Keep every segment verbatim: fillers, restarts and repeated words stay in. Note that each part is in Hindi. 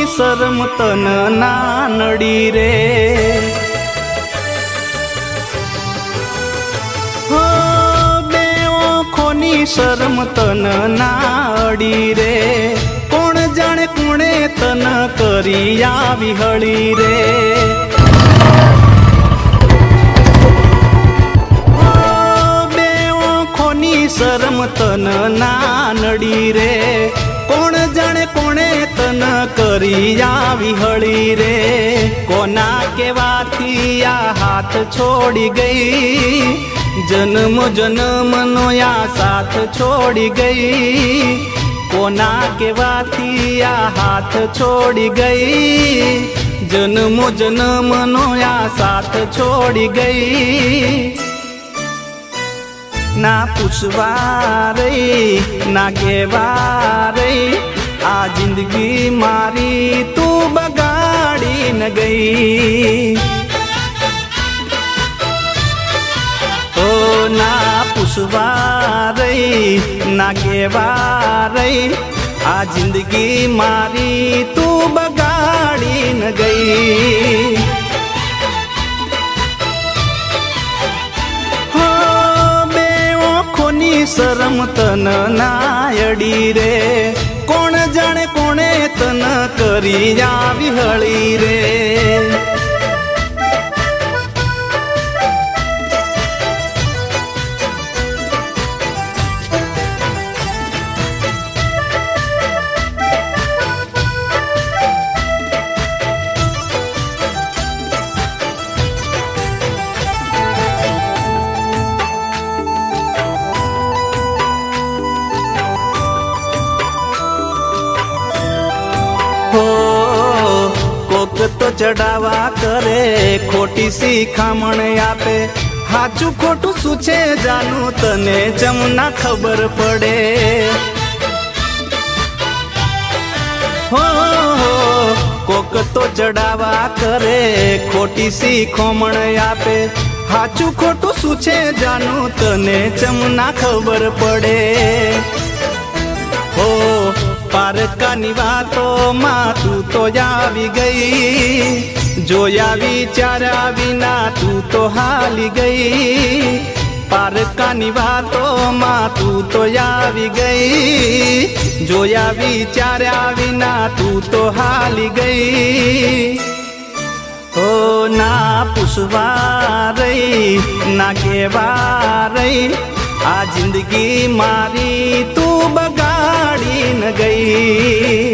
शरम तन ना नड़ी रे। हो बे आँखोनी शरम तन ना अड़ी रे। कोण जाने कोणे तन करी आवी हળી रे। शरम तन ना नड़ी रे। कोण जाने कोणे तन करी आवी हળી रे। कोना केवाथी आ हाथ छोड़ी गई। जन्म जन्म नो या साथ छोड़ी गई। कोना केवाथी आ हाथ छोड़ी गई। जन्म जन्म नो या साथ छोड़ी गई। ना पूछवा रही ना कहवा रही। आ जिंदगी मारी तू बगाड़ी न गई। ओ ना पूछवा रही ना कहवा रही। आ जिंदगी मारी तू बगाड़ी न गई। शरम तन ना अड़ी रे। कोण जाने कोणे तन करी आवी हળી रे। कोक तो चढ़ावा करे खोटी सी खामण आपे। हाचू खोटू सूचे जानू तने जमना खबर पड़े। हो हो कोक तो चढ़ावा करे खोटी सी खोमण आपे। हाचू खोटू सूचे जानू तने जमना खबर पड़े। हो पारकानी वातो मां तू तो आवी गई। जोया विचारा विना तू तो हाली गई। पारकानी वातो मां तू तो आवी गई। जोया विचारा विना तू तो हाली गई। ओ ना पूछवा रही ना कहवा रही। आ जिंदगी मारी तू बगाड़ी न गई।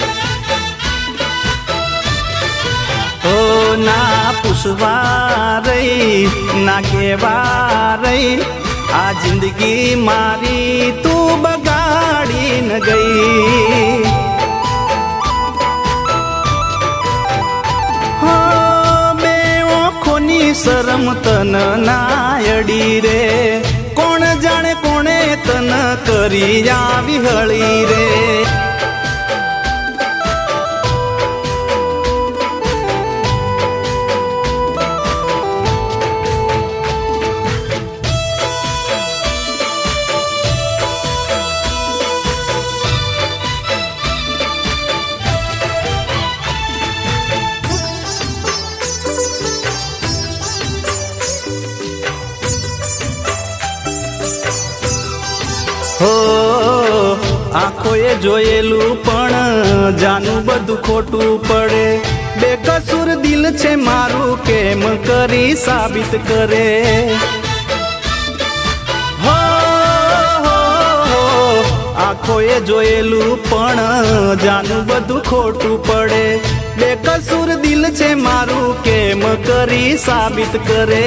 ओ ना पूछवा रही ना कहवा रही। आ जिंदगी मारी तू बगाड़ी न गई। हो बे आँखोनी शरम तन ना अड़ी रे। कोण जाने कोणे तन करी आवी हળી रे। हो आँखोए जोયેલું પણ જાનું બધું ખોટું પડે। બેકસૂર દિલ છે મારું કેમ કરી સાબિત કરે। હો હો આँખોએ જોયેલું પણ જાનું બધું ખોટું પડે। બેકસૂર દિલ છે મારું કેમ કરી સાબિત કરે।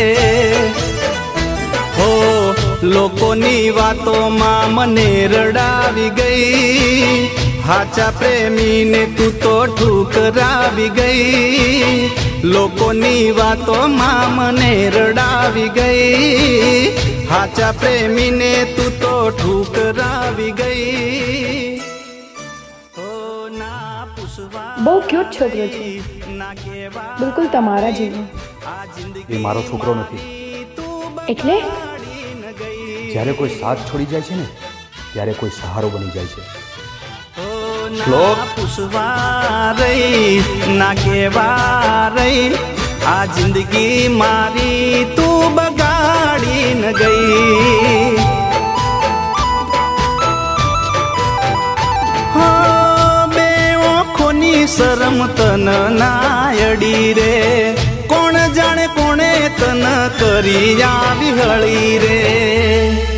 हो लोकोनी वातों मां मने रड़ावी गई। हाचा प्रेमी ने तू तो ठुकरावी गई। लोकोनी वातों मां मने रड़ावी गई। हाचा प्रेमी ने तू तो ठुकरावी गई। हो ना पूछवा બહુ ક્યુટ છોકરો છે, બિલકુલ તમારા જેવો। એ મારો છોકરો નથી। એટલે જ્યારે કોઈ સાથ છોડી જાય છે ને ત્યારે કોઈ સહારો બની જાય છે। શ્લોક પૂછવા રહી ના કેવા રહી આ જિંદગી મારી તું બગાડી ન ગઈ. હો બે ઓખોની શરમ તન નાયડી રે કોણ જાણે કોણે તન કરી આવી હળી રે.